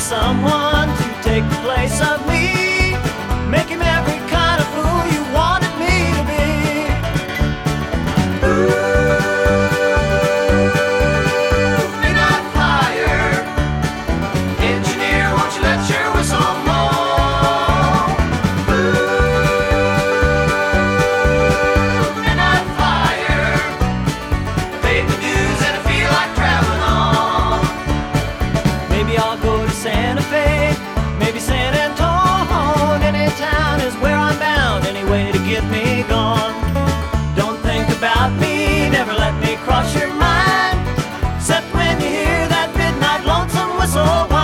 someone to take the place of me. Make him every kind of fool you wanted me to be. Ooh, midnight flyer, engineer, won't you let your whistle blow? Ooh, midnight flyer, paid the dues and I feel like traveling on. Maybe I'll go to Santa Fe, maybe San Antonio. Any town is where I'm bound, any way to get me gone. Don't think about me, never let me cross your mind, except when you hear that midnight lonesome whistle.